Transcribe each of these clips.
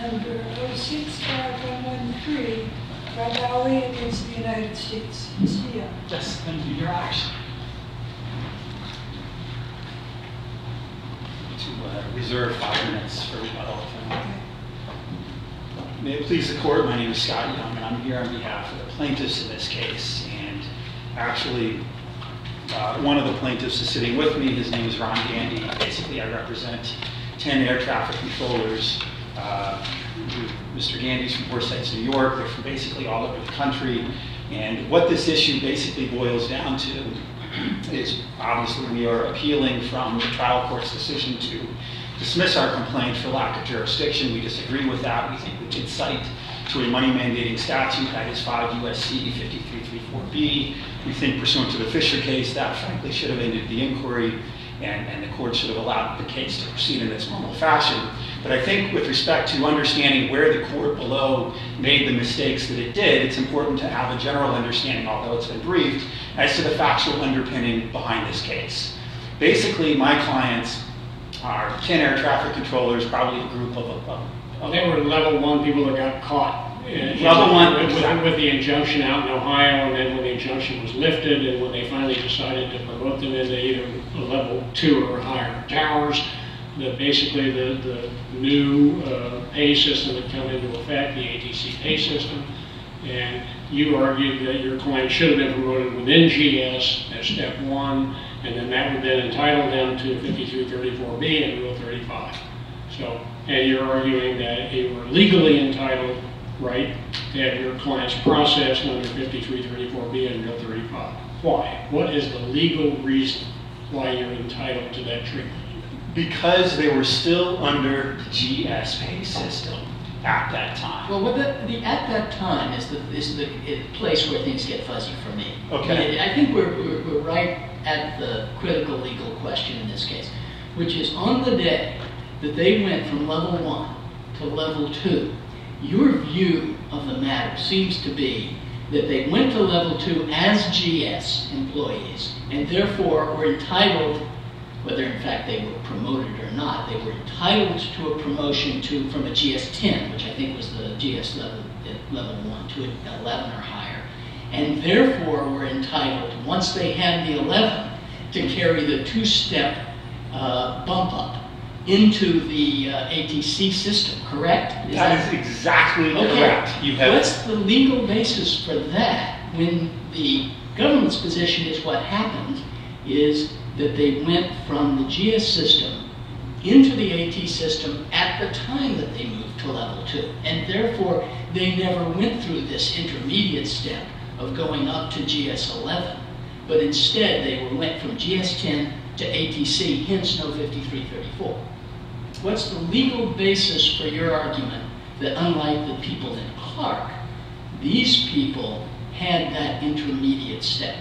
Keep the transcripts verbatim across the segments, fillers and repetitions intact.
number oh six five one one three, Radawi against the United States. Mister Young. Yes, thank you, Your Honors. To uh, reserve five minutes for rebuttal. May it please the court, my name is Scott Young, and I'm here on behalf of the plaintiffs in this case. And actually, uh, one of the plaintiffs is sitting with me. His name is Ron Gandy. Basically, I represent ten air traffic controllers. Uh, Mister Gandy's from Forsyth Heights, New York. They're from basically all over the country. And what this issue basically boils down to is obviously we are appealing from the trial court's decision to dismiss our complaint for lack of jurisdiction. We disagree with that. We think we did cite to a money mandating statute, that is five U S C fifty-three thirty-four B. We think pursuant to the Fisher case, that frankly should have ended the inquiry, and, and the court should have allowed the case to proceed in its normal fashion. But I think with respect to understanding where the court below made the mistakes that it did, it's important to have a general understanding, although it's been briefed, as to the factual underpinning behind this case. Basically, my clients are ten air traffic controllers, probably a group of... of, of they were level one people that got caught. Level one, with, exactly. with the injunction out in Ohio, and then when the injunction was lifted, and when they finally decided to promote them into either level two or higher towers, that basically the, the new uh, pay system had come into effect, the A T C pay system, and you argued that your client should have been promoted within G S as step one, and then that would then entitle them to fifty-three thirty-four B and Rule thirty-five. So, and you're arguing that you were legally entitled, right, to have your clients processed under fifty-three thirty-four B and Rule thirty-five. Why? What is the legal reason why you're entitled to that treatment? Because they were still under the G S pay system at that time. Well, what the, the at that time is the is the place where things get fuzzy for me. Okay. I think we're, we're we're right at the critical legal question in this case, which is on the day that they went from level one to level two, your view of the matter seems to be that they went to level two as G S employees and therefore were entitled, whether in fact they were promoted or not, they were entitled to a promotion to from a G S ten, which I think was the G S level level one, to eleven or higher, and therefore were entitled, once they had the eleven, to carry the two-step uh, bump up into the uh, A T C system, correct? Is that, that is exactly okay. correct. You have What's the legal basis for that when the government's position is what happened is that they went from the G S system into the A T system at the time that they moved to level two, and therefore they never went through this intermediate step of going up to G S eleven, but instead they went from G S ten to A T C, hence no fifty-three thirty-four. What's the legal basis for your argument that unlike the people in Clark, these people had that intermediate step?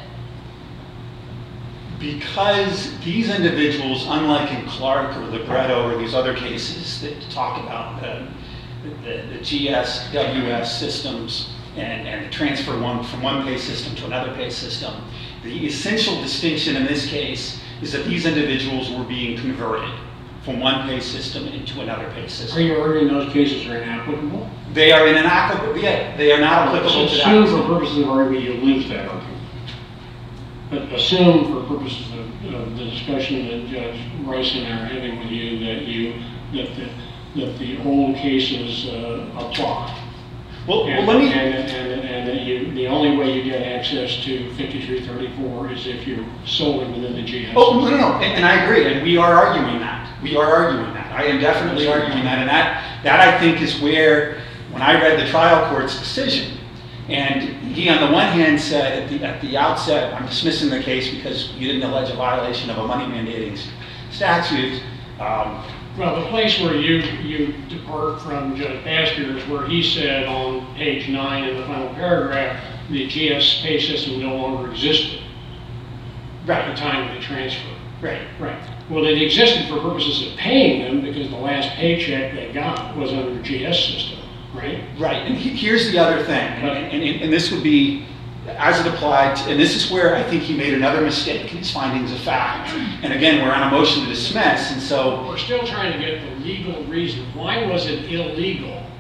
Because these individuals, unlike in Clark or Libretto or these other cases that talk about the, the, the G S, W S systems and, and the transfer one from one pay system to another pay system, the essential distinction in this case is that these individuals were being converted from one pay system into another pay system. Are you arguing those cases are inapplicable? They are inapplicable. Yeah, they are not applicable to that. Assume for purposes of argument you lose that argument. But assume for purposes of, of the discussion that Judge Rice and I are having with you that you that the that the old cases uh, apply. Well, and, well, let me. And, and, and that you the only way you get access to fifty-three thirty-four is if you're solely within the G S. Oh no, no, no, and, and I agree, and we are arguing that. We are arguing that. I am definitely arguing that, and that that I think is where, when I read the trial court's decision, and he on the one hand said at the at the outset, I'm dismissing the case because you didn't allege a violation of a money mandating statute. Um, Well, the place where you you depart from Judge Basker is where he said on page nine in the final paragraph, the G S pay system no longer existed right. at the time of the transfer. Right. Right. Well, it existed for purposes of paying them because the last paycheck they got was under the G S system, right? Right. And he, here's the other thing, and, and, and, and this would be as it applied, to, and this is where I think he made another mistake in his findings of fact. And again, we're on a motion to dismiss, and so... We're still trying to get the legal reason. Why was it illegal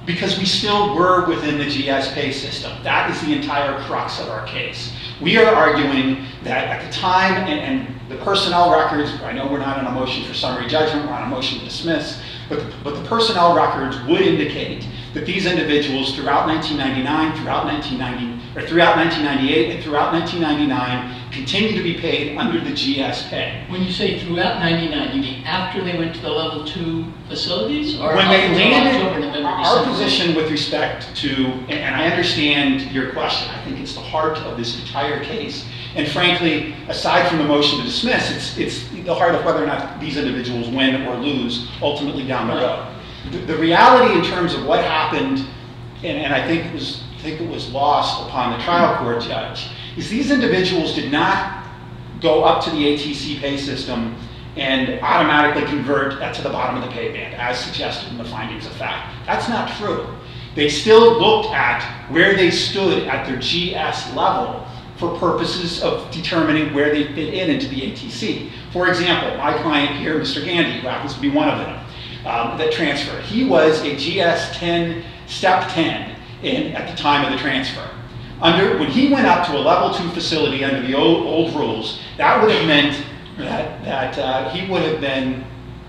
Because we still were within the G S pay system. That is the entire crux of our case. We are arguing that at the time, and, and the personnel records, I know we're not on a motion for summary judgment, we're on a motion to dismiss, but the, but the personnel records would indicate that these individuals throughout nineteen ninety-nine, throughout nineteen ninety, or throughout nineteen ninety-eight, and throughout nineteen ninety-nine continue to be paid under the G S pay. When you say throughout ninety-nine, you mean after they went to the level two facilities? Or when they landed, October, November, our December? position with respect to, and I understand your question, I think it's the heart of this entire case. And frankly, aside from the motion to dismiss, it's, it's the heart of whether or not these individuals win or lose ultimately down the road. The, the reality in terms of what happened, and, and I think it was, I think it was lost upon the trial court judge, is these individuals did not go up to the A T C pay system and automatically convert that to the bottom of the pay band, as suggested in the findings of fact. That's not true. They still looked at where they stood at their G S level for purposes of determining where they fit in into the A T C. For example, my client here, Mister Gandy, who happens to be one of them, um, that transferred. He was a G S ten, step ten in, at the time of the transfer. Under, when he went up to a level two facility under the old, old rules, that would have meant that, that uh, he would have been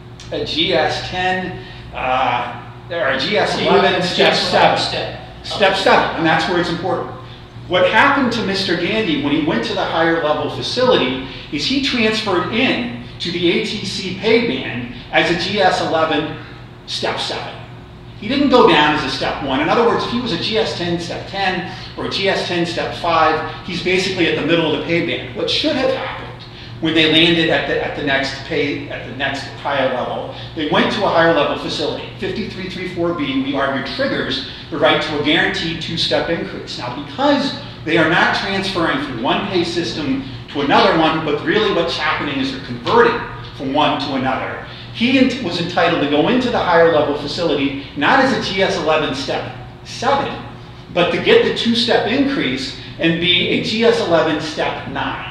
a G S ten, uh, or a G S eleven, step seven. Step. Step seven, and that's where it's important. What happened to Mister Gandy when he went to the higher level facility is he transferred in to the A T C pay band as a G S eleven, step seven. He didn't go down as a step one. In other words, if he was a G S ten, step ten, or a G S ten, step five, he's basically at the middle of the pay band. What should have happened when they landed at the, at the next pay, at the next higher level, they went to a higher level facility. fifty-three thirty-four B, we argue, triggers the right to a guaranteed two-step increase. Now, because they are not transferring from one pay system to another one, but really what's happening is they're converting from one to another, he was entitled to go into the higher level facility, not as a G S eleven step seven, but to get the two-step increase and be a G S eleven step nine.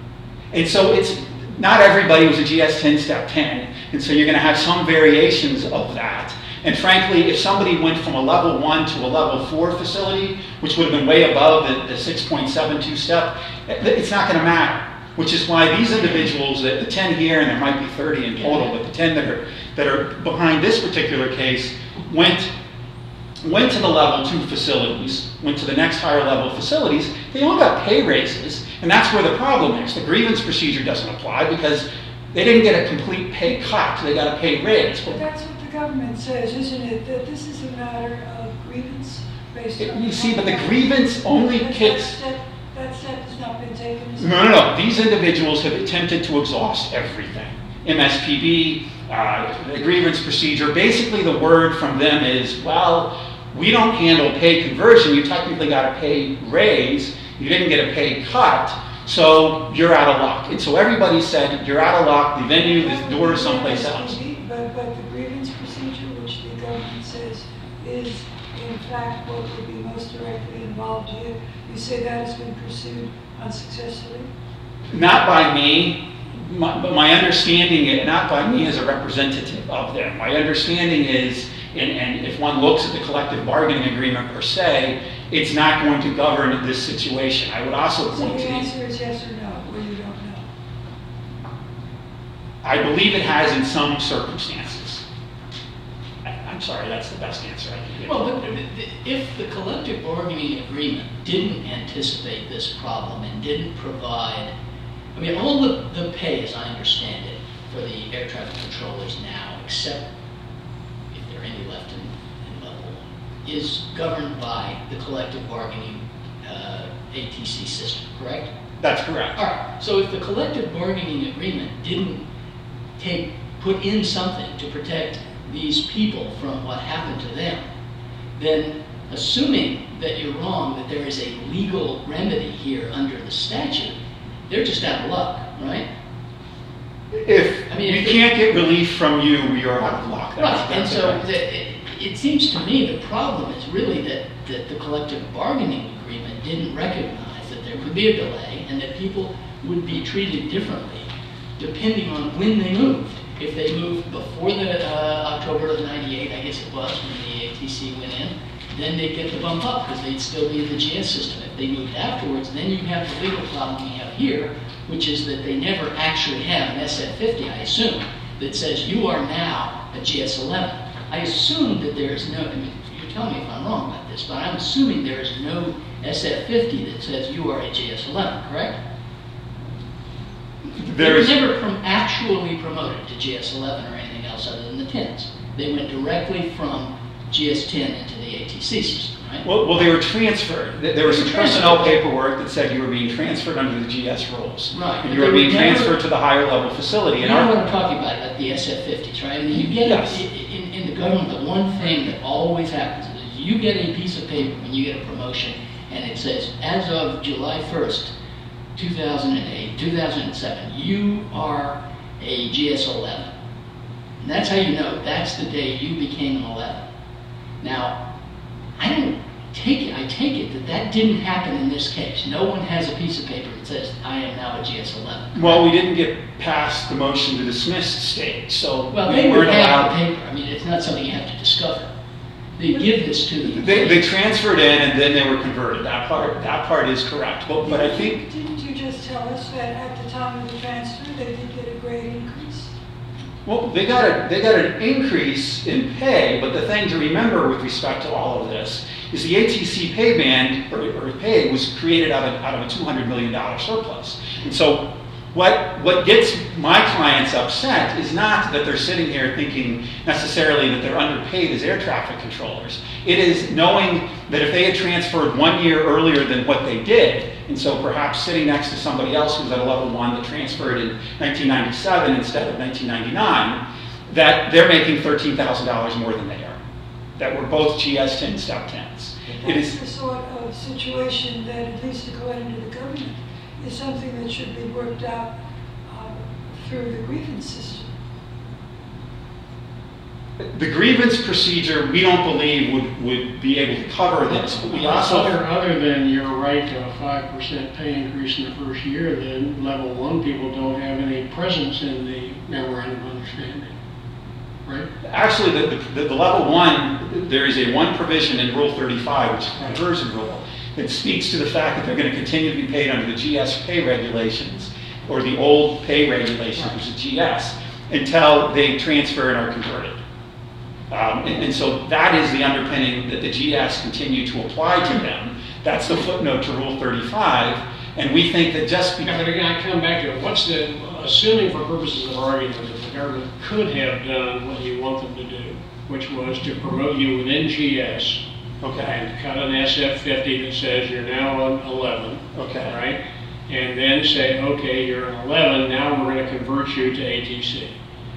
And so it's, not everybody was a G S ten step ten, and so you're going to have some variations of that. And frankly, if somebody went from a level one to a level four facility, which would have been way above the, the six point seven two step, it's not going to matter. Which is why these individuals, the ten here, and there might be thirty in total, but the ten that are, that are behind this particular case, went, went to the level two facilities, went to the next higher level facilities. They all got pay raises, and that's where the problem is. The grievance procedure doesn't apply because they didn't get a complete pay cut, they got a pay raise. But that's what the government says, isn't it? That this is a matter of grievance based on... You see, but the grievance only kicks... That step has not been taken. No, no, no. These individuals have attempted to exhaust everything. M S P B, uh, the grievance procedure. Basically, the word from them is, well, we don't handle pay conversion. You technically got a pay raise. You didn't get a pay cut, so you're out of luck. And so everybody said, you're out of luck. The venue, the door is someplace else. But, but the grievance procedure, which the government says is, in fact, what would be most directly involved here, you say that has been pursued unsuccessfully? Not by me, my, but my understanding, not by me as a representative of them. My understanding is, and, and if one looks at the collective bargaining agreement per se, it's not going to govern this situation. I would also So point the to answer is yes or no, or you don't know? I believe it has in some circumstances. I, I'm sorry, that's the best answer I can give. Well, but if the collective bargaining agreement didn't anticipate this problem and didn't provide, I mean, all the, the pay, as I understand it, for the air traffic controllers now, except if there are any left in, in level one, is governed by the collective bargaining uh, A T C system, correct? That's correct. All right. So if the collective bargaining agreement didn't take put in something to protect these people from what happened to them, then assuming that you're wrong, that there is a legal remedy here under the statute, they're just out of luck, right? If I mean, you if can't get relief from you, you're out of luck. That's, Right, and that's so correct. the, it, it seems to me the problem is really that, that the collective bargaining agreement didn't recognize that there could be a delay and that people would be treated differently depending on when they moved. If they moved before the uh, October of ninety-eight, I guess it was, when the A T C went in, then they'd get the bump up because they'd still be in the G S system. If they moved afterwards, then you have the legal problem we have here, which is that they never actually have an S F fifty, I assume, that says you are now a G S eleven. I assume that there is no, I mean, you tell me if I'm wrong about this, but I'm assuming there is no S F fifty that says you are a G S eleven, correct? They were never from actually promoted to G S eleven or anything else other than the tens. They went directly from G S ten into the A T C system, right? Well, well they were transferred. There was some personnel paperwork that said you were being transferred under the G S rules. Right. And you were being transferred to the higher level facility. You know what I'm talking about, about the S F fifties, right? I mean, you get yes. it, in, in the government, the one thing that always happens is you get a piece of paper when you get a promotion, and it says, as of July first, two thousand eight, two thousand seven, you are a G S eleven. And that's how you know that's the day you became an eleven. Now, I don't take it, I take it that that didn't happen in this case. No one has a piece of paper that says, I am now a G S eleven. Well, we didn't get past the motion to dismiss stage, so well, we they weren't would have allowed. the paper. I mean, it's not something you have to discover. They give this to the They, they transferred in and then they were converted. That part, that part is correct. But, but I think... Didn't you just tell us that at the time of the transfer, they did get a grade increase? Well, they got, a, they got an increase in pay, but the thing to remember with respect to all of this is the A T C pay band, or, or pay, was created out of, out of a two hundred million dollars surplus. And so what, what gets my clients upset is not that they're sitting here thinking necessarily that they're underpaid as air traffic controllers. It is knowing that if they had transferred one year earlier than what they did, and so perhaps sitting next to somebody else who's at a level one that transferred in nineteen ninety-seven instead of nineteen ninety-nine, that they're making thirteen thousand dollars more than they are. That were both G S ten step tens. That's it is the sort of situation that, at least according to the government, is something that should be worked out uh, through the grievance system. The grievance procedure, we don't believe would, would be able to cover this, but we also... Other, other than your right to a five percent pay increase in the first year, then level one people don't have any presence in the memorandum of understanding, right? Actually, the, the, the level one, there is a one provision in Rule thirty-five, which is a conversion rule, that speaks to the fact that they're going to continue to be paid under the G S pay regulations, or the old pay regulations, which is G S, until they transfer and are converted. Um, and, and so that is the underpinning that the G S continue to apply to them. That's the footnote to Rule thirty-five. And we think that just because... Yeah, but again, I come back to it. What's the, assuming for purposes of argument that the government could have done what you want them to do, which was to promote you within G S, okay, and cut an S F fifty that says you're now an eleven, okay, right? And then say, okay, you're an eleven, now we're going to convert you to A T C.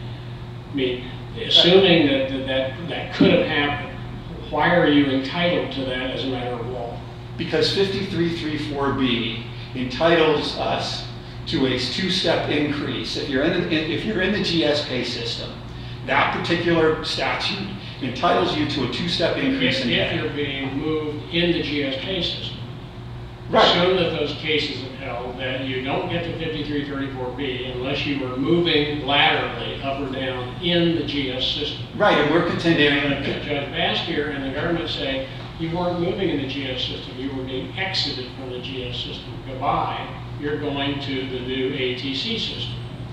I mean, assuming that, that that that could have happened, why are you entitled to that as a matter of law? Because fifty-three thirty-four B entitles us to a two-step increase. If you're in the, if you're in the G S pay system, that particular statute entitles you to a two-step increase if, in if pay. you're being moved in the G S pay system. Right. Assume that those cases have held that you don't get to fifty-three thirty-four B unless you were moving laterally up or down in the G S system. Right, and we're contending... And Judge Baskier and the government say you weren't moving in the G S system, you were being exited from the G S system. Goodbye, you're going to the new A T C system.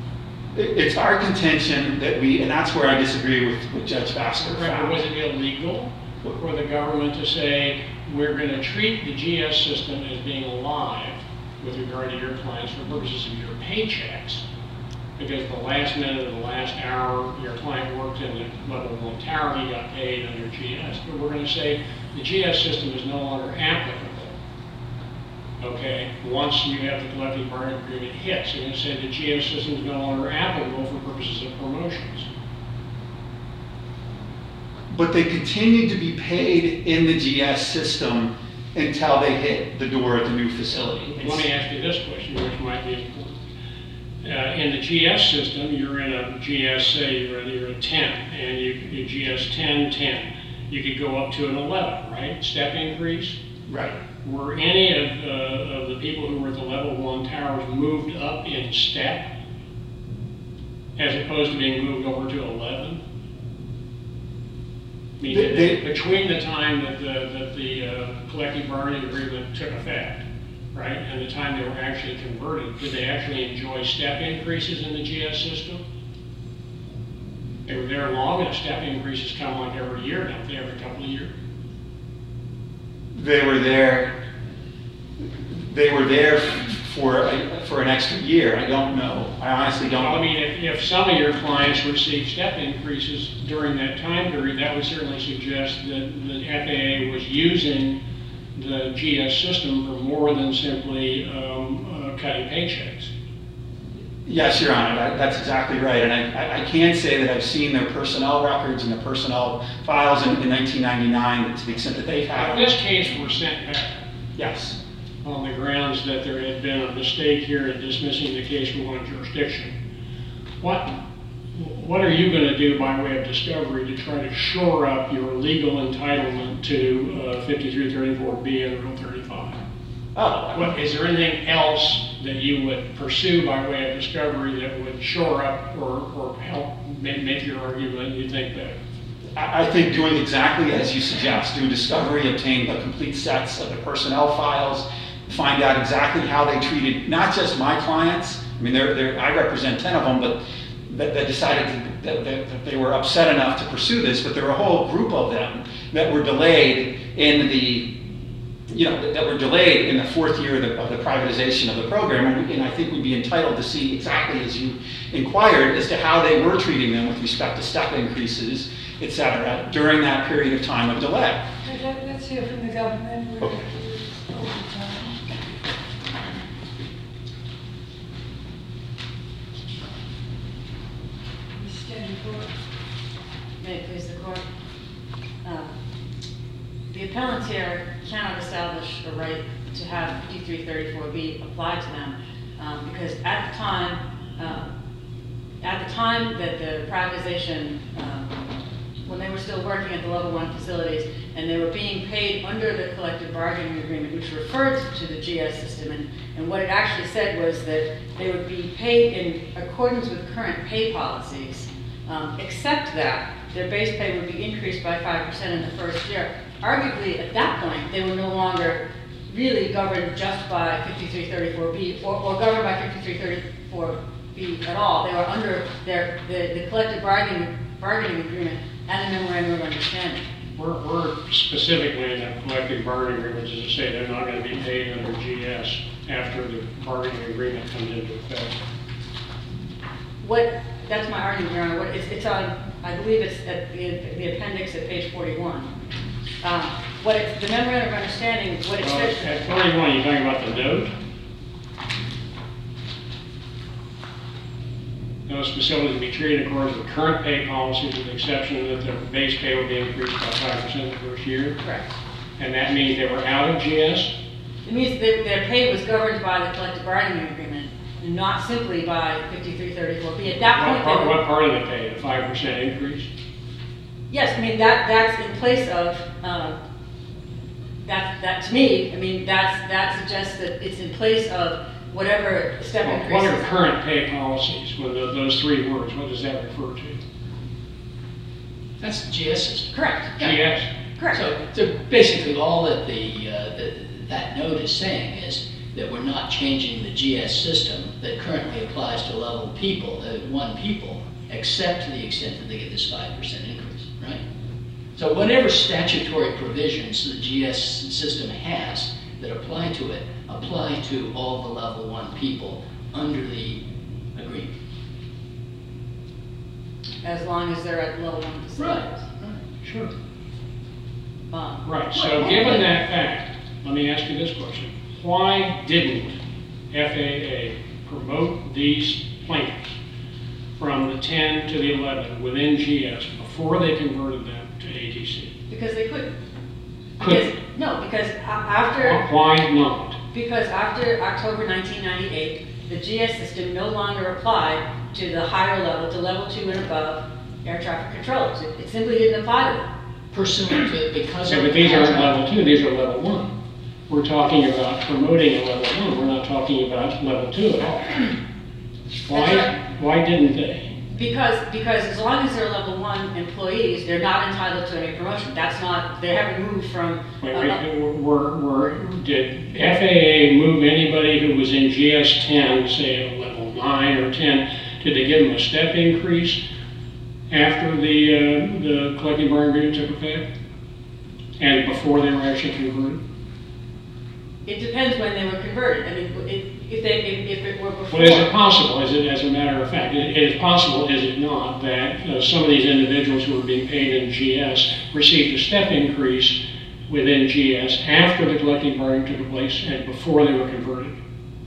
It's our contention that we, and that's where I disagree with, with Judge Baskier. Right, was it illegal for the government to say, we're going to treat the G S system as being alive with regard to your clients for purposes of your paychecks, because the last minute of the last hour your client worked in the level one tower, he got paid under G S. But we're going to say the G S system is no longer applicable. Okay, once you have the collective bargaining agreement hits, you're going to say the G S system is no longer applicable for purposes of promotions. But they continue to be paid in the G S system until they hit the door at the new facility. Let me ask you this question, which might be important. Uh, in the G S system, you're in a G S, say you're, you're a ten, and you, you G S ten, ten. You could go up to an eleven, right? Step increase? Right. Were any of, uh, of the people who were at the level one towers moved up in step? as opposed to being moved over to eleven? I mean, They- they- between the time that the, that the uh, collective bargaining agreement took effect, right, and the time they were actually converted, did they actually enjoy step increases in the G S system? They were there long enough. Step increases come like every year, don't they, every couple of years? They were there, they were there for, a- for an extra year. I don't know. I honestly don't Well, know. I mean, if, if some of your clients received step increases during that time period, that would certainly suggest that the F A A was using the G S system for more than simply um, uh, cutting paychecks. Yes, Your Honor, that, that's exactly right. And I, I, I can say that I've seen their personnel records and the personnel files in, in nineteen ninety-nine, to the extent that they've had If them. this case were sent back Yes. on the grounds that there had been a mistake here in dismissing the case from one jurisdiction, what, what are you going to do by way of discovery to try to shore up your legal entitlement to uh, fifty-three thirty-four B and Rule thirty-five? Oh, What, is there anything else that you would pursue by way of discovery that would shore up or, or help make, make your argument you think better? I I think doing exactly as you suggest, do discovery, obtain the complete sets of the personnel files, find out exactly how they treated not just my clients. I mean, they're, they're, I represent ten of them, but that, that decided to, that, that, that they were upset enough to pursue this. But there were a whole group of them that were delayed in the, you know, that, that were delayed in the fourth year of the, of the privatization of the program. And, we, and I think we'd be entitled to see exactly as you inquired as to how they were treating them with respect to step increases, et cetera, during that period of time of delay. Okay, let- Let's hear from the government. We're Okay. over time. Miz Standiford. May it please the court. Um, The appellants here cannot establish a right to have fifty-three thirty-four B applied to them um, because at the time, um, at the time that the privatization, um, when they were still working at the level one facilities and they were being paid under the collective bargaining agreement, which referred to the G S system, and, and what it actually said was that they would be paid in accordance with current pay policies, um, except that their base pay would be increased by five percent in the first year. Arguably, at that point, they were no longer really governed just by fifty-three thirty-four B or, or governed by fifty-three thirty-four B at all. They were under their, the, the collective bargaining, bargaining agreement and the memorandum of understanding. We're, we're specifically in that collective bargaining agreement, as I say, they're not going to be paid under G S after the bargaining agreement comes into effect. What, that's my argument, Your Honor. What, it's, it's on, I believe it's at the, the appendix at page forty-one. Um, what it, the memorandum of understanding, what it Well, says. at forty-one, you're talking about the note? Those facilities will be treated in accordance with current pay policies with the exception that their base pay will be increased by five percent the first year. Correct. And that means they were out of G S? It means that their pay was governed by the collective bargaining agreement, and not simply by fifty-three thirty-four B. At that What point, part, they what were, part of the pay, the five percent increase? yes, I mean, that, that's in place of, um, that, that to me, I mean, that's, that suggests that it's in place of whatever step Well, increases. what are current pay policies, with tho- those three words, what does that refer to? That's the G S system. Correct, G S? correct. So, so basically, all that the, uh, the, that note is saying is that we're not changing the G S system that currently applies to level people, uh, one people, except to the extent that they get this five percent increase, right? So whatever statutory provisions the G S system has that apply to it, apply to all the level one people under the agreement. As long as they're at level one facilities. Sure. Um, Right, so given that fact, let me ask you this question. Why didn't F A A promote these plaintiffs from the ten to the eleven within G S before they converted them to A T C? Because they couldn't. Couldn't. Because, no, because a- after. Why not? Because after October nineteen ninety-eight, the G S system no longer applied to the higher level, to level two and above air traffic controllers. It, it simply didn't apply to them. Pursuant to, because Yeah, of. but these aren't level two, these are level one. We're talking about promoting a level one, we're not talking about level two at all. Why, why didn't they? Because, because as long as they're level one employees, they're not entitled to any promotion. That's not, they haven't moved from. Wait, uh, wait, were, were, did F A A move anybody who was in G S ten, say a level nine or ten, did they give them a step increase after the, uh, the collective bargaining agreement took effect? And before they were actually converted? It depends when they were converted. I mean, it, if they, if, if it were before. Well, is it possible, is it, as a matter of fact, it is possible, is it not, that uh, some of these individuals who were being paid in G S received a step increase within G S after the collective bargaining took place and before they were converted?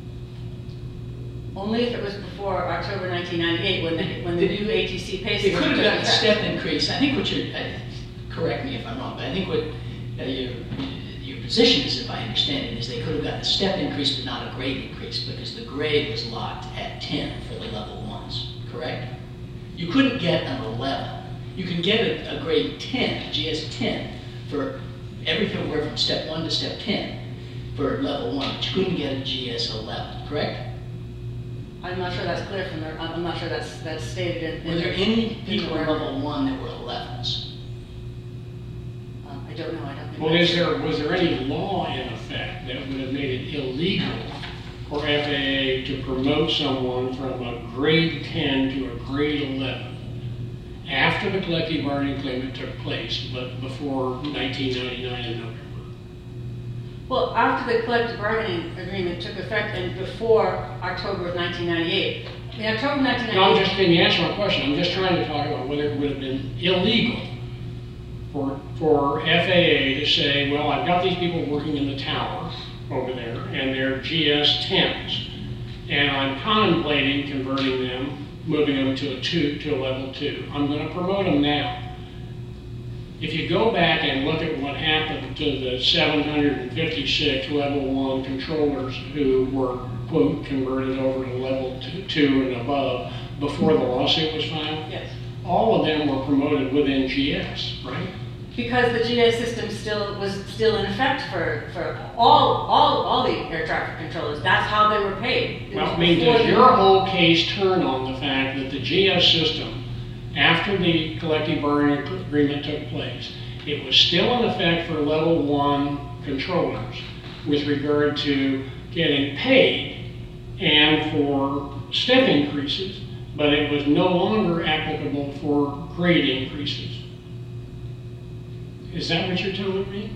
Only if it was before October nineteen ninety-eight, when the, when the new A T C pay They system could have took gotten a effect. step increase. I think what you're, uh, correct me if I'm wrong, but I think what uh, your, your position is, if I understand it, is they could have gotten a step increase but not a grade increase because the grade was locked at ten for the level ones, correct? You couldn't get an eleven. You can get a, a grade ten, a G S ten, for everything from step one to step ten for level one, but you couldn't get a G S eleven, correct? I'm not sure that's clear from there. I'm I'm not sure that's, that's stated in. in Were there the- any in the people in word. level one that were elevens? Um, I don't know, I don't think. Well, that's- is there, was there any law in effect that would have made it illegal for F A A to promote someone from a grade ten to a grade eleven after the collective bargaining agreement took place, but before nineteen ninety-nine in November? Well, after the collective bargaining agreement took effect and before October of nineteen ninety-eight. In October nineteen No, I'm ninety-eight. just, can you answer my question? I'm just trying to talk about whether it would have been illegal for, for F A A to say, well, I've got these people working in the tower over there, and they're G S tens, and I'm contemplating converting them, moving them to a two, to a level two. I'm going to promote them now. If you go back and look at what happened to the seven hundred fifty-six level one controllers who were, quote, converted over to level two, two and above before the lawsuit was filed, Yes. all of them were promoted within G S, right? Because the G S system still was still in effect for, for all, all, all the air traffic controllers. That's how they were paid. It Well, was I mean, before does the- your whole case turn on the fact that the G S system, after the collective bargaining agreement took place, it was still in effect for level one controllers with regard to getting paid and for step increases, but it was no longer applicable for grade increases? Is that what you're telling me?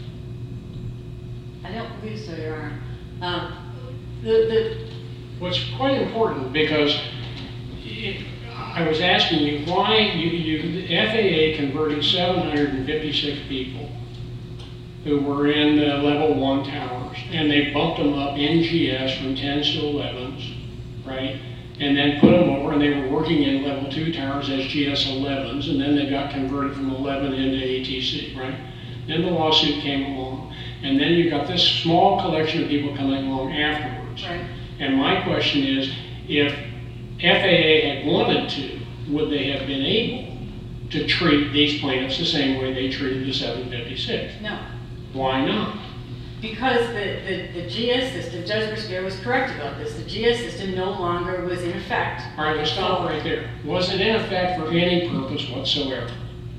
I don't believe so, Your Honor. Um, the, the, Well, it's quite important because it, I was asking you why you, you, the F A A converted seven hundred fifty-six people who were in the level one towers, and they bumped them up in G S from tens to elevens, right? And then put them over, and they were working in level two towers as G S elevens, and then they got converted from eleven into A T C, right? Then the lawsuit came along, and then you got this small collection of people coming along afterwards. right. And my question is, if F A A had wanted to, would they have been able to treat these plaintiffs the same way they treated the seven fifty-six? No. Why not? Because the, the, the G S system, Judge Briscoe was correct about this, the G S system no longer was in effect. All right, let's stop right there. Was it in effect for any purpose whatsoever?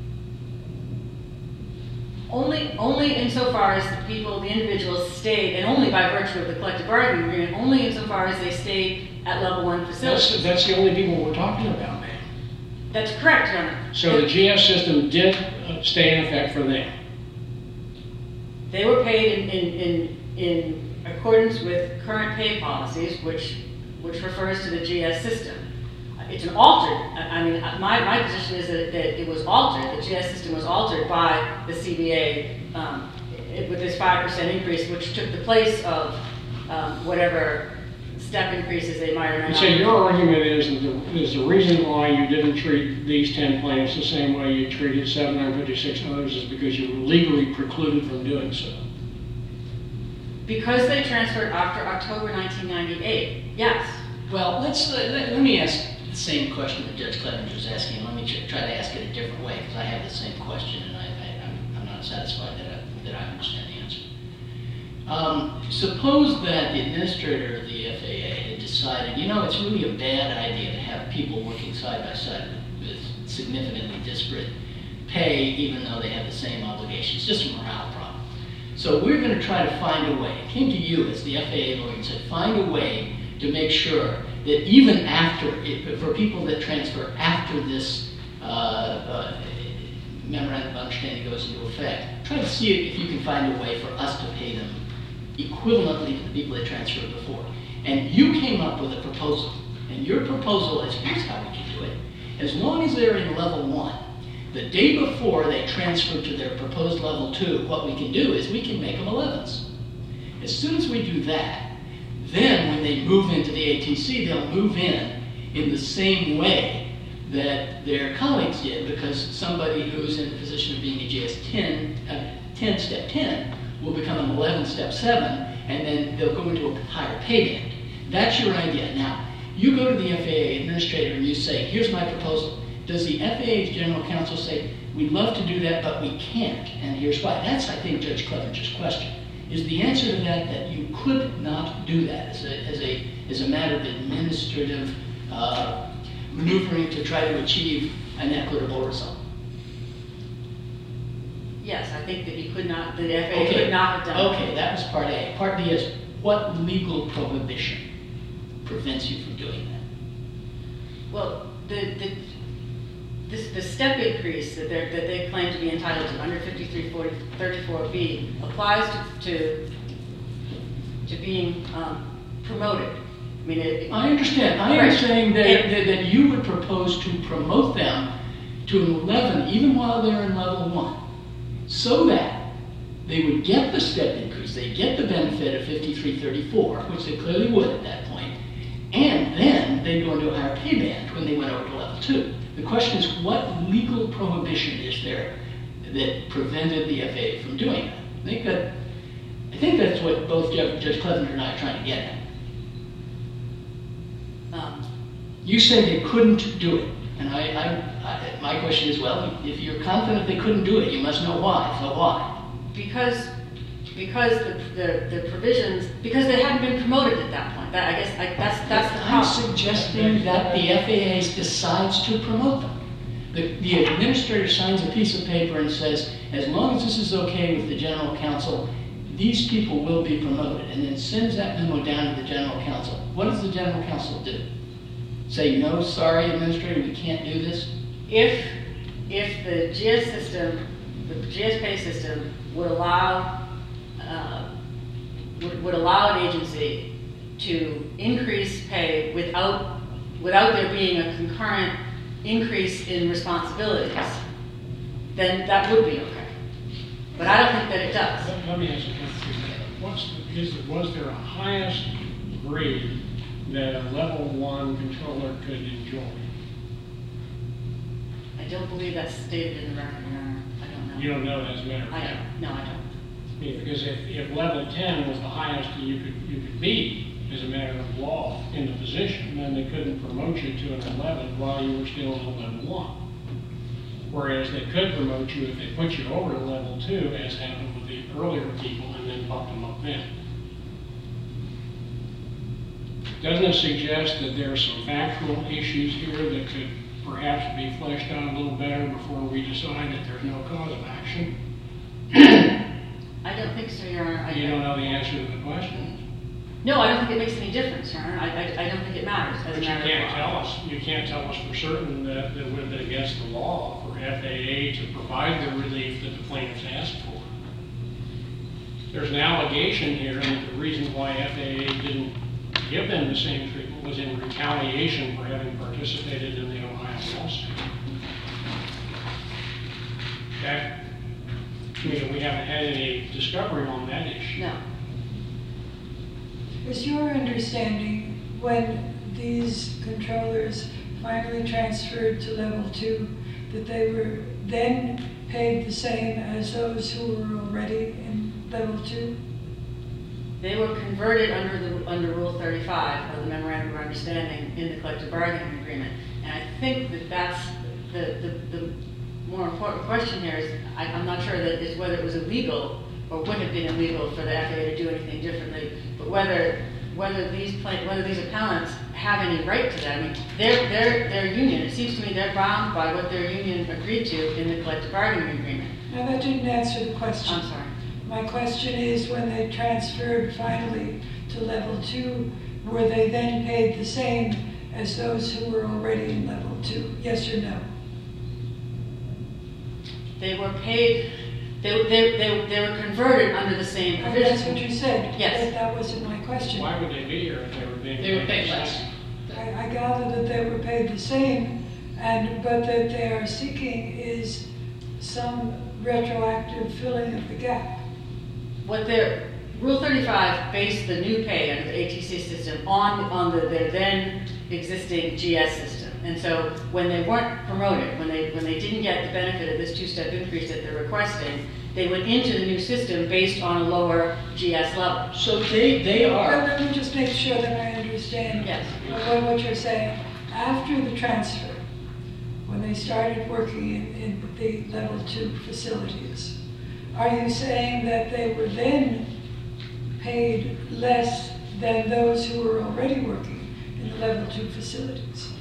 Only, only insofar as the people, the individuals stayed, and only by virtue of the collective bargaining agreement, only insofar as they stayed at level one That's, facilities. that's the only people we're talking about, ma'am. That's correct, Your Honor. So the G S system did uh, stay in effect for them. They were paid in, in, in, in accordance with current pay policies, which, which refers to the G S system. It's an altered, I I mean, my, my position is that, that it was altered, the G S system was altered by the C B A um, it- with this five percent increase, which took the place of um, whatever step increases they might or might And not. so your argument is that the, is the reason why you didn't treat these ten plaintiffs the same way you treated seven hundred fifty-six others is because you were legally precluded from doing so. Because they transferred after October nineteen ninety-eight, yes. Well, let's, let, let me ask the same question that Judge Clevenger was asking. Let me tr- try to ask it a different way, because I have the same question, and I, I, I'm, I'm not satisfied that I, that I understand the answer. Um, suppose that the administrator of the F A A had decided, you know, it's really a bad idea to have people working side by side with, with significantly disparate pay, even though they have the same obligations. Just a morale problem. So we're going to try to find a way. It came to you as the F A A lawyer and said, find a way to make sure that even after, it, for people that transfer after this uh, uh, memorandum of understanding goes into effect, try to see if you can find a way for us to pay them equivalently to the people that transferred before. And you came up with a proposal. And your proposal is, here's how we can do it. As long as they're in level one, the day before they transfer to their proposed level two, what we can do is we can make them elevens. As soon as we do that, then when they move into the A T C, they'll move in in the same way that their colleagues did, because somebody who's in the position of being a G S ten, uh, ten step ten will become an eleven step seven, and then they'll go into a higher pay band. That's your idea. Now, you go to the F A A administrator and you say, here's my proposal. Does the F A A's general counsel say, we'd love to do that, but we can't, and here's why? That's, I think, Judge Clevenger's question. Is the answer to that that you could not do that as a, as a, as a matter of administrative uh, maneuvering to try to achieve an equitable result? Yes, I think that you could not, the F A A Okay. could not have done. Okay, that was part A. Part B is, what legal prohibition prevents you from doing that? Well, the, the, this, the step increase that, they're, that they claim to be entitled to under fifty-three thirty-four B applies to, to, to being um, promoted. I mean, it, I understand. I am Right. saying that, And- that, that you would propose to promote them to an eleven, even while they're in level one, so that they would get the step increase, they get the benefit of fifty-three thirty-four, which they clearly would at that point, and then they go into a higher pay band when they went over to level two. The question is, what legal prohibition is there that prevented the F A A from doing that? I think that, I think that's what both Judge, Judge Clevenger and I are trying to get at. um, You say they couldn't do it, and I, I, I, my question is, well, if you're confident they couldn't do it, you must know why. So why? because because the, the, the provisions, because they hadn't been promoted at that point. That, I guess I, that's that's the I'm problem. suggesting that the F A A decides to promote them. The, the administrator signs a piece of paper and says, as long as this is okay with the general counsel, these people will be promoted, and then sends that memo down to the general counsel. What does the general counsel do? Say, no, sorry, administrator, we can't do this? If if the G S system, the G S pay system would allow uh, would, would allow an agency to increase pay without without there being a concurrent increase in responsibilities, then that would be okay. But I don't think that it does. Let let me ask you something. What's the, is it, was there a highest grade that a level one controller could enjoy? I don't believe that's stated in the record, Your Honor. I don't know. You don't know as a matter of I fact. don't. No, I don't. I mean, because if, if level ten was the highest you could you could be as a matter of law in the position, then they couldn't promote you to an eleven while you were still in level one. Whereas they could promote you if they put you over to level two, as happened with the earlier people, and then bumped them up then. Doesn't it suggest that there are some factual issues here that could perhaps be fleshed out a little better before we decide that there's no cause of action? I don't think so, Your Honor. I, You don't know the answer to the question? No, I don't think it makes any difference, Your Honor. I, I, I don't think it matters as But a you matter can't of tell law. us, you can't tell us for certain that it would have been against the law for F A A to provide the relief that the plaintiffs asked for. There's an allegation here that the reason why F A A didn't give them the same treatment was in retaliation for having participated in the Ohio lawsuit. That, I mean, we haven't had any discovery on that issue. No. Is your understanding when these controllers finally transferred to level two, that they were then paid the same as those who were already in level two? They were converted under the under Rule thirty-five of the Memorandum of Understanding in the collective bargaining agreement. And I think that that's the, the, the more important question here is, I, I'm not sure that is whether it was illegal or would have been illegal for the F A A to do anything differently, but whether whether these pla- whether these appellants have any right to that. I mean, their, their, their union, it seems to me they're bound by what their union agreed to in the collective bargaining agreement. Now, that didn't answer the question. I'm sorry. My question is, when they transferred finally to level two, were they then paid the same as those who were already in level two? Yes or no? They were paid, they, they, they, they were converted under the same Oh, provision. that's what you said. Yes. But that wasn't my question. Why would they be here if they were being? They were paid less. I, I gather that they were paid the same, and but that they are seeking is some retroactive filling of the gap. What their, Rule thirty-five based the new pay under the A T C system on, on the, their then existing G S system. And so when they weren't promoted, when they, when they didn't get the benefit of this two-step increase that they're requesting, they went into the new system based on a lower G S level. So they, they But are, let me just make sure that I understand Yes. what, what you're saying. After the transfer, when they started working in, in the level two facilities, are you saying that they were then paid less than those who were already working in the level two facilities?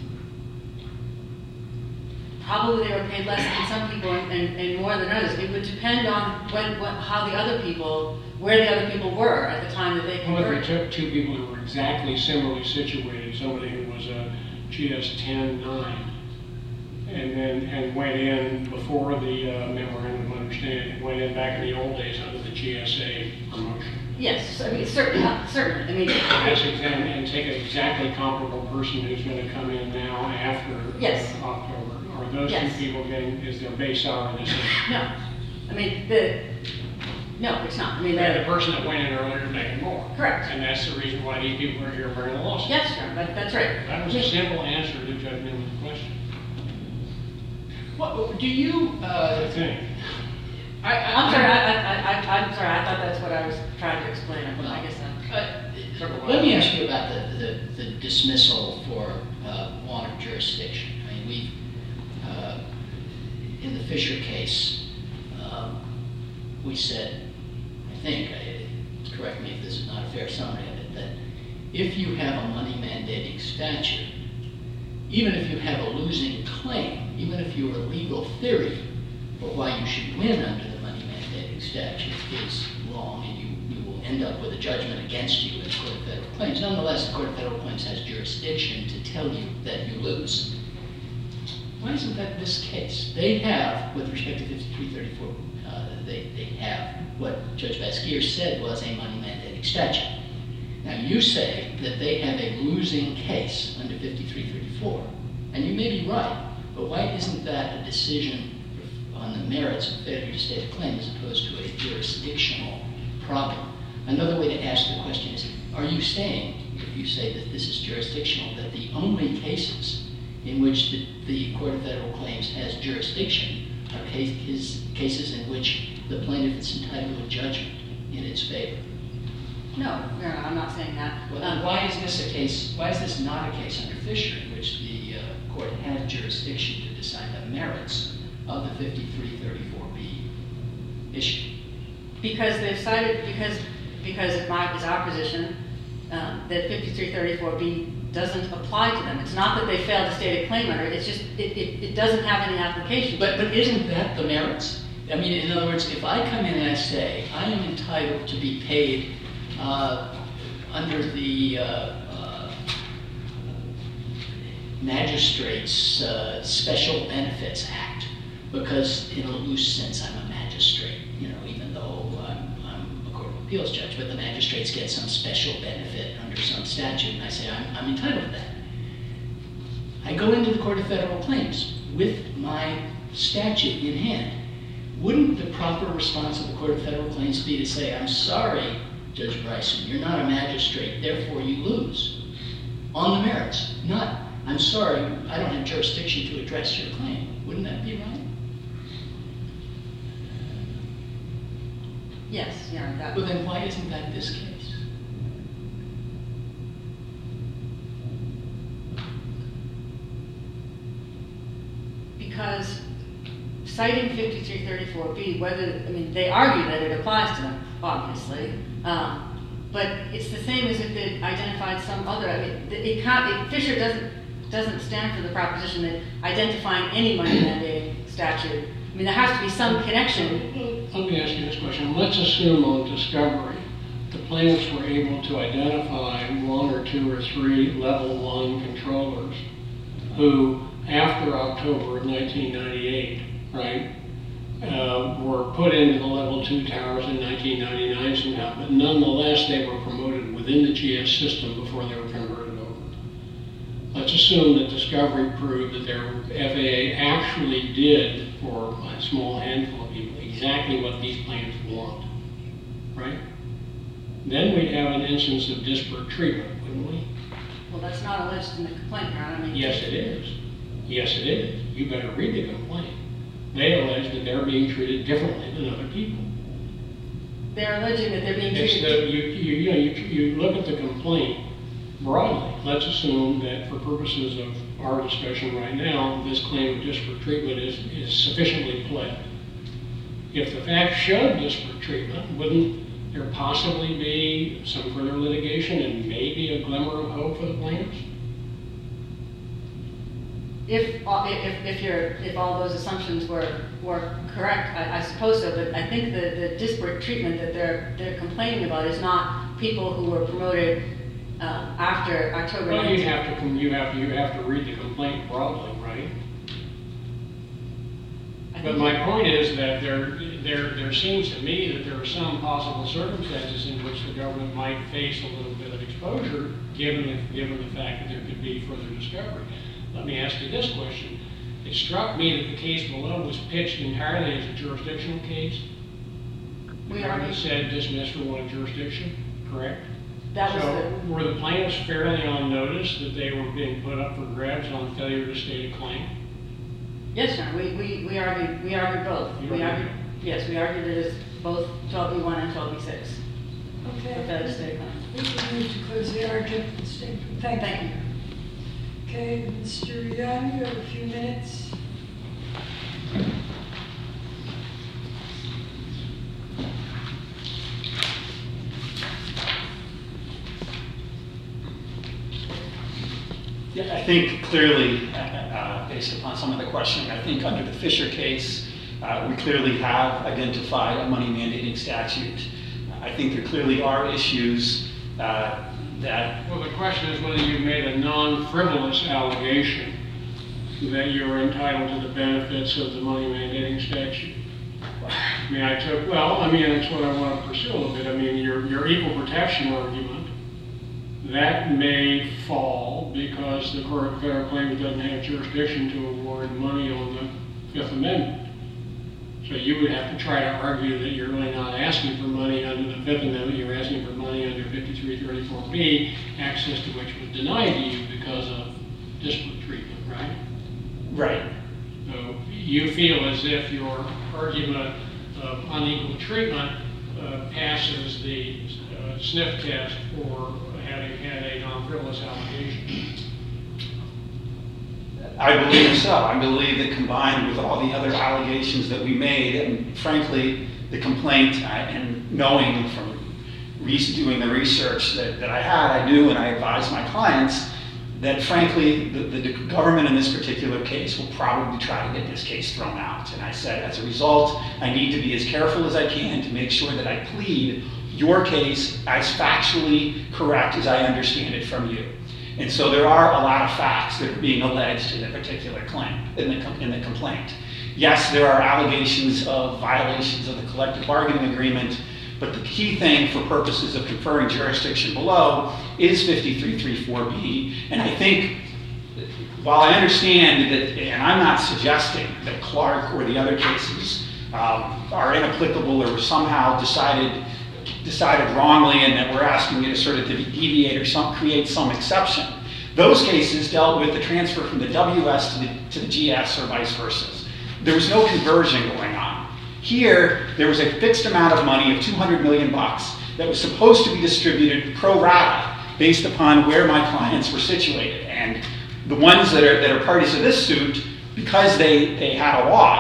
Probably they were paid less than some people and, and, and more than others. It would depend on when, what, how the other people, where the other people were at the time that they Well, if we converted. took two people who were exactly similarly situated, somebody who was a G S ten nine, and then, and went in before the uh, memorandum of understanding, went in back in the old days under the G S A promotion. Yes, I mean, certainly, certainly. I mean, Yes, and, and take an exactly comparable person who's going to come in now after Yes. October. Are those Yes. two people getting, is their base salary the same? no. I mean, the, no, it's not. I mean, And the the, person that went in earlier is making more. Correct. And that's the reason why these people are here bringing the lawsuit. yes, sure, that, that's right. That was I a mean, simple answer to Judge Newman's question. what, do you, I uh, think. I, I, I'm sorry, I, I, I, I'm sorry, I thought that's what I was trying to explain. I I guess I'm. Uh, Let me ask you about the, the, the dismissal for uh, want of jurisdiction. I mean, we, uh, in the Fisher case, um, we said, I think, I, correct me if this is not a fair summary of it, that if you have a money mandating statute, even if you have a losing claim, even if your legal theory for why you should win under the money mandating statute is wrong, and you, you will end up with a judgment against you in the Court of Federal Claims. Nonetheless, the Court of Federal Claims has jurisdiction to tell you that you lose. Why isn't that this case? They have, with respect to fifty-three thirty-four, uh, they, they have what Judge Baskier said was a money mandating statute. Now, you say that they have a losing case under fifty-three thirty-four, and you may be right, but why isn't that a decision on the merits of failure to state a claim as opposed to a jurisdictional problem? Another way to ask the question is, are you saying, if you say that this is jurisdictional, that the only cases in which the, the Court of Federal Claims has jurisdiction are case, cases in which the plaintiff is entitled to a judgment in its favor? No, no, I'm not saying that. Well, Um, then why is this a case, why is this not a case under Fisher in which the uh, court had jurisdiction to decide the merits of the fifty-three thirty-four B issue? Because they've cited, because, because of my, it's our position, um, that fifty-three thirty-four B doesn't apply to them. It's not that they failed to state a claim under it, it's just, it, it, it doesn't have any application. But, but isn't that the merits? I mean, in other words, if I come in and I say, I am entitled to be paid uh, under the uh, uh, Magistrates uh, Special Benefits Act, because in a loose sense I'm a magistrate, you know, even though I'm, I'm a Court of Appeals judge, but the magistrates get some special benefit under some statute, and I say I'm, I'm entitled to that. I go into the Court of Federal Claims with my statute in hand. Wouldn't the proper response of the Court of Federal Claims be to say, I'm sorry, Judge Bryson, you're not a magistrate, therefore you lose on the merits, not, I'm sorry, I don't have jurisdiction to address your claim. Wouldn't that be right? Yes, yeah, that. Well, then why isn't that this case? Because citing fifty-three thirty-four B, whether, I mean, they argue that it applies to them, obviously. Um, but it's the same as if they identified some other, I mean, it can't, Fisher doesn't, doesn't stand for the proposition that identifying any money mandating statute, I mean, there has to be some connection. Let me ask you this question. Let's assume on discovery, the plaintiffs were able to identify one or two or three level one controllers who, after October of nineteen ninety-eight, right, uh, were put into the level two towers in nineteen ninety-nine somehow, but nonetheless they were promoted within the G S system before they were converted over. Let's assume that discovery proved that their F A A actually did, for a small handful of people, exactly what these plaintiffs want, right? Then we'd have an instance of disparate treatment, wouldn't we? Well, that's not alleged in the complaint, Your Honor. I mean, Yes, it is. Yes, it is. You better read the complaint. They allege that they're being treated differently than other people. They're alleging that they're being It's treated. the, you, you, you know, you, you look at the complaint broadly. Let's assume that for purposes of our discussion right now, this claim of disparate treatment is, is sufficiently pled. If the facts showed disparate treatment, wouldn't there possibly be some further litigation and maybe a glimmer of hope for the plaintiffs? If, uh, if, if you're, if all those assumptions were, were correct, I, I suppose so, but I think the, the disparate treatment that they're, they're complaining about is not people who were promoted uh, after October Well, you nineteenth. have to, you have to, you have to read the complaint broadly, right? I But think- my point is that there, there, there seems to me that there are some possible circumstances in which the government might face a little bit of exposure, given the, given the fact that there could be further discovery. Let me ask you this question. It struck me that the case below was pitched entirely as a jurisdictional case. The We government already- said dismissed for one jurisdiction, correct? That was So the, were the plaintiffs fairly on notice that they were being put up for grabs on failure to state a claim? yes, Your Honor, we, we, we argued, we argued both. You We argued- argued, yes, we argued it as both twelve B one and twelve B six. Okay. For failure to state a claim. We can move to close the argument. Thank you. Thank you. Okay, Mister Young, you have a few minutes. Yeah, I think clearly, uh, uh, based upon some of the questioning, I think under the Fisher case, uh, we clearly have identified a money mandating statute. I think there clearly are issues uh, that, Well, the question is whether you've made a non-frivolous allegation that you're entitled to the benefits of the money mandating statute. I mean, I took, well, I mean, that's what I want to pursue a little bit. I mean, your, your equal protection argument, that may fall because the Court of Federal Claims doesn't have jurisdiction to award money on the Fifth Amendment. So you would have to try to argue that you're really not asking for money under the Fifth Amendment, you're asking for money under fifty-three thirty-four B, access to which was denied to you because of disparate treatment, right? right, So you feel as if your argument of unequal treatment uh, passes the uh, sniff test for having had a non-frivolous allegation. I believe so. I believe that combined with all the other allegations that we made, and frankly, the complaint, uh, and knowing from re- doing the research that, that I had, I knew and I advised my clients that frankly, the, the government in this particular case will probably try to get this case thrown out. And I said, as a result, I need to be as careful as I can to make sure that I plead your case as factually correct as I understand it from you. And so there are a lot of facts that are being alleged in a particular claim, in the, com- in the complaint. Yes, there are allegations of violations of the collective bargaining agreement, but the key thing for purposes of conferring jurisdiction below is fifty-three thirty-four B. And I think, while I understand that, and I'm not suggesting that Clark or the other cases um, are inapplicable or were somehow decided decided wrongly and that we're asking you to sort of deviate or some, create some exception. Those cases dealt with the transfer from the W S to the, to the G S or vice versa. There was no conversion going on. Here, there was a fixed amount of money of two hundred million bucks that was supposed to be distributed pro rata based upon where my clients were situated. And the ones that are, that are parties to this suit, because they, they had a loss,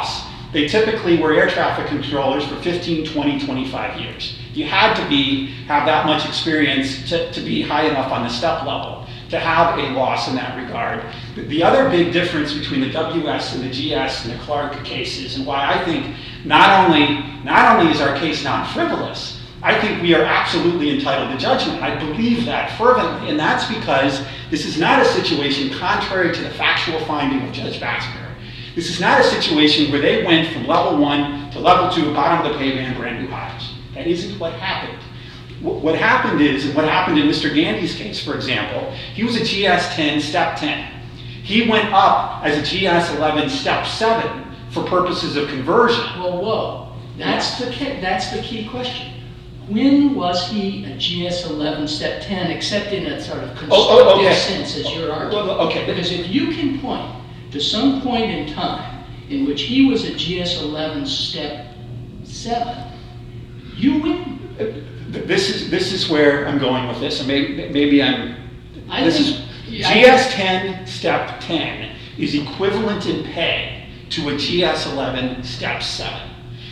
they typically were air traffic controllers for fifteen, twenty, twenty-five years. You had to be, have that much experience to, to be high enough on the step level to have a loss in that regard. The other big difference between the W S and the G S and the Clark cases, and why I think not only, not only is our case non-frivolous, I think we are absolutely entitled to judgment. I believe that fervently, and that's because this is not a situation contrary to the factual finding of Judge Baxter. This is not a situation where they went from level one to level two, bottom of the pay band, brand new hires. That isn't what happened. What happened is, and what happened in Mister Gandy's case, for example, he was a G S ten, step ten. He went up as a G S eleven, step seven for purposes of conversion. Well, whoa, that's the key, that's the key question. When was he a G S eleven, step ten, except in a sort of constructive oh, oh, okay. sense, as you're arguing? Well, okay. Because if you can point to some point in time in which he was a G S eleven, step seven, you win. This is this is where I'm going with this, and maybe maybe I'm. I this think, is yeah, G S ten step ten is equivalent in pay to a G S eleven step seven.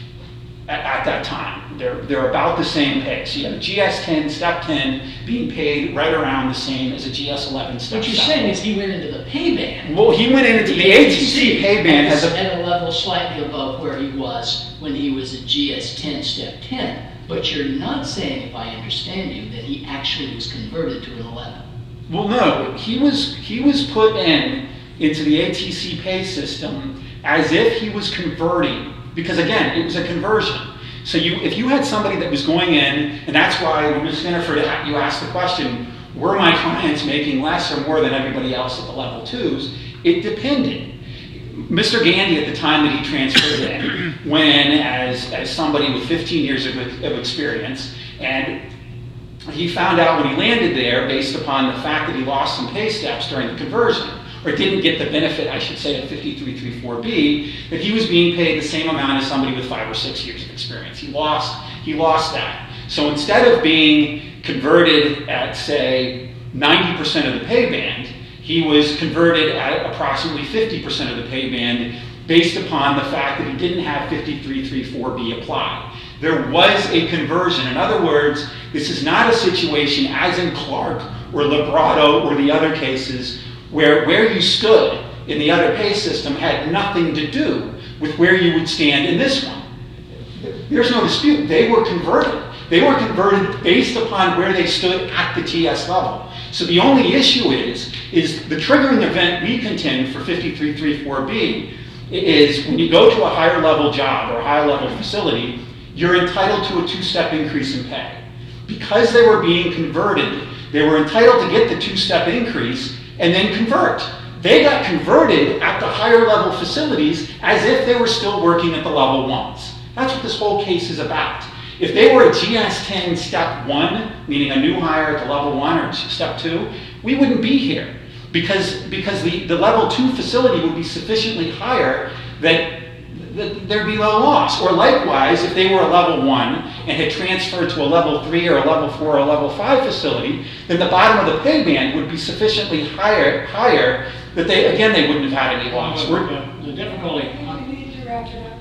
At, at that time, they're they're about the same pay. So you have a G S ten step ten being paid right around the same as a G S eleven step what you're seven. saying is he went into the pay band. Well, he went into the A T C pay band as as a at a level slightly above where he was when he was a G S ten, step ten. But you're not saying, if I understand you, that he actually was converted to an eleven. Well, no, he was he was put in into the A T C pay system as if he was converting, because again, it was a conversion. So you, if you had somebody that was going in, and that's why when Miz Finneford, you asked the question, were my clients making less or more than everybody else at the level twos? It depended. Mister Gandy, at the time that he transferred in, went in as, as somebody with fifteen years of, of experience, and he found out when he landed there, based upon the fact that he lost some pay steps during the conversion, or didn't get the benefit, I should say, of fifty-three thirty-four B, that he was being paid the same amount as somebody with five or six years of experience. He lost, he lost that. So instead of being converted at, say, ninety percent of the pay band, he was converted at approximately fifty percent of the pay band based upon the fact that he didn't have fifty-three thirty-four B applied. There was a conversion. In other words, this is not a situation as in Clark or Librado or the other cases where where you stood in the other pay system had nothing to do with where you would stand in this one. There's no dispute. They were converted. They were converted based upon where they stood at the G S level. So the only issue is, is the triggering event we contend for fifty-three thirty-four B is when you go to a higher level job or a higher level facility, you're entitled to a two-step increase in pay. Because they were being converted, they were entitled to get the two-step increase and then convert. They got converted at the higher level facilities as if they were still working at the level ones. That's what this whole case is about. If they were a G S ten step one, meaning a new hire at the level one or step two, we wouldn't be here because, because the, the level two facility would be sufficiently higher that, that there'd be no loss. Or likewise, if they were a level one and had transferred to a level three or a level four or a level five facility, then the bottom of the pay band would be sufficiently higher, higher that they, again, they wouldn't have had any loss. The, the difficulty, We need to wrap it up.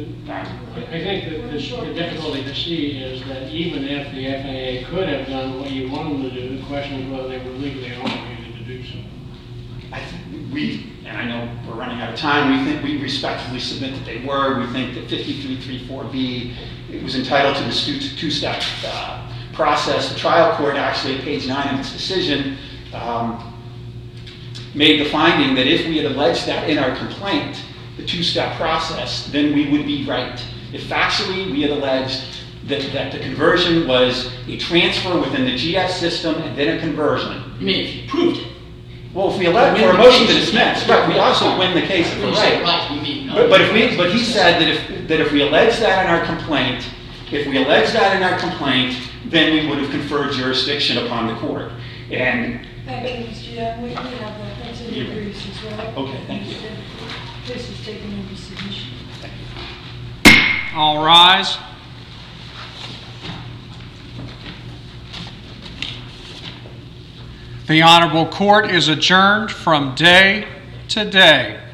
I think that the, the difficulty to see is that even if the F A A could have done what you want them to do, the question is whether they were legally obligated to do so. I think we, and I know we're running out of time, we think we respectfully submit that they were. We think that fifty-three thirty-four B it was entitled to this two-step uh, process. The trial court actually, at page nine of its decision, um, made the finding that if we had alleged that in our complaint, the two-step process, then we would be right. If factually we had alleged that, that the conversion was a transfer within the G S system and then a conversion. You mean if you proved it? Well, if we allege for a motion to dismiss, right, we also win the case if we're right. Right, you mean, no, But, but if we, but he said that if that if we allege that in our complaint, if we allege that in our complaint, then we would have conferred jurisdiction upon the court. And Thank you, Mister Young. We we have that. That's in the briefs as well. Okay, thank you. This is taken into submission. All rise. The Honorable Court is adjourned from day to day.